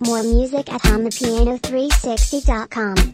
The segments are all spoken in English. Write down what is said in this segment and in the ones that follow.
More music at HumThePiano360.com.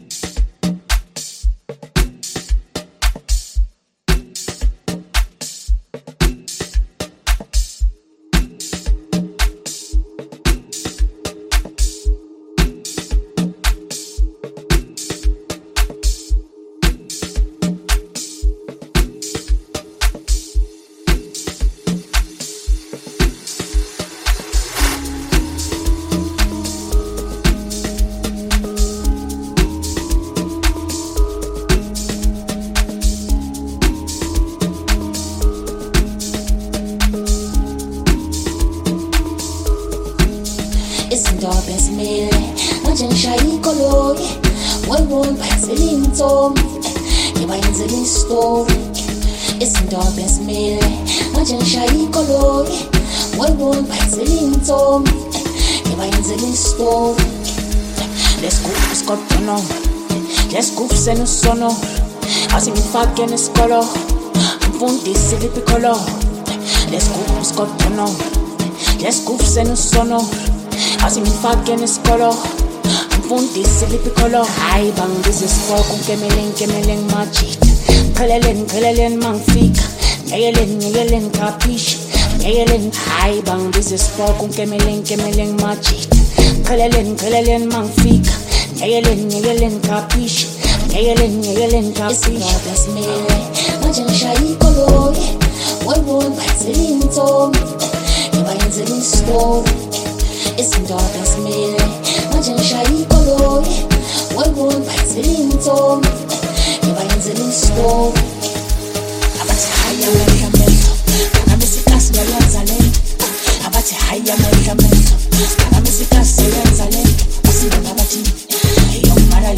No sono, así mi fucking escolo, punti si di piccolo, le scoop scottano, le scoop se non sono, así mi fucking escolo, punti si di piccolo. Ai bang this is for con que me len machit, kelelen man fika, yelen capish, yelen. Ai bang this is for con que me len machit, kelelen man fika, yelen capish. Yelen capish. It's me, mangiano shai colori, vuoi pezzelinto, e vai in zelin store. It's in darkness me, mangiano shai colori, vuoi pezzelinto, e vai in zelin store. Abate high medicamento, para me si casi ya lanzale. Abate high medicamento, para me si casi ya lanzale. Así no va a batir. Yo mara,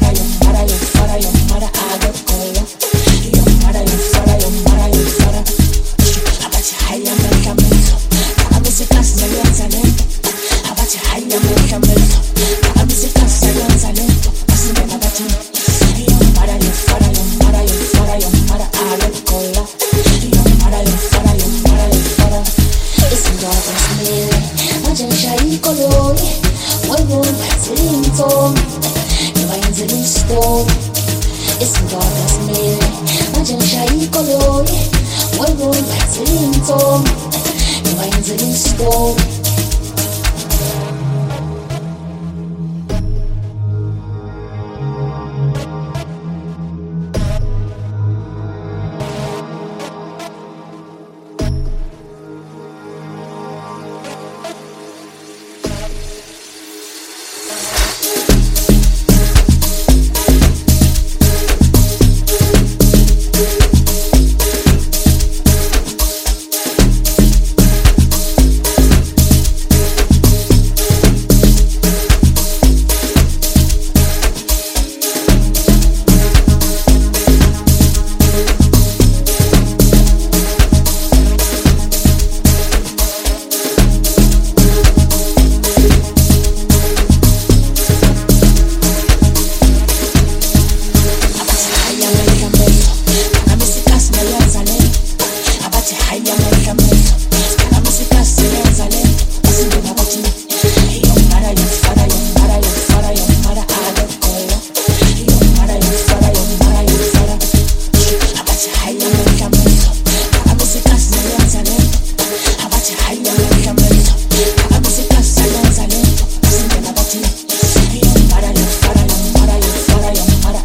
I got cola. Yo mara, abate high medicamento, para me si casi ya lanzale. Abate high medicamento, para me si casi ya lanzale. Así no va a batir. Yo mara, I got cola. Yo mara, it's in darkness me, mangiano shai colori, vuoi pezzelinto. Store. It's in darkness me, mangiano shai colori, vuoi pezzelinto, e vai in zelin store.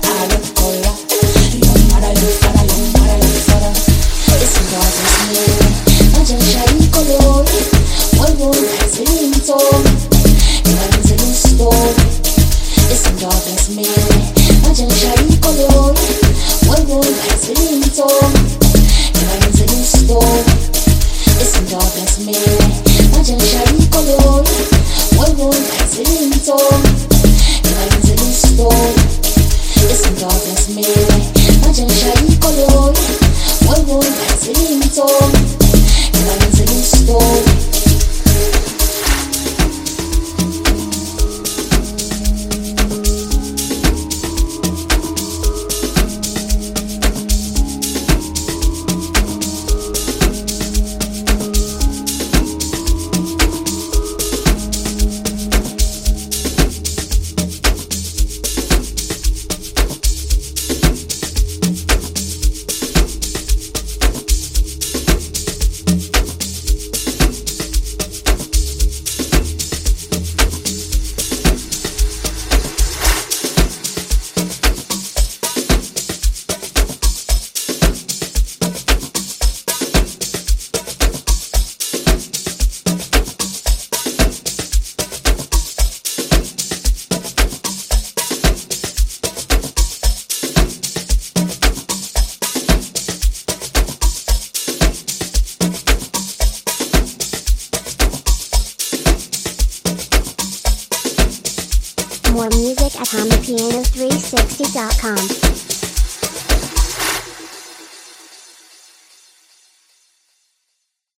It's in darkness, piano360.com.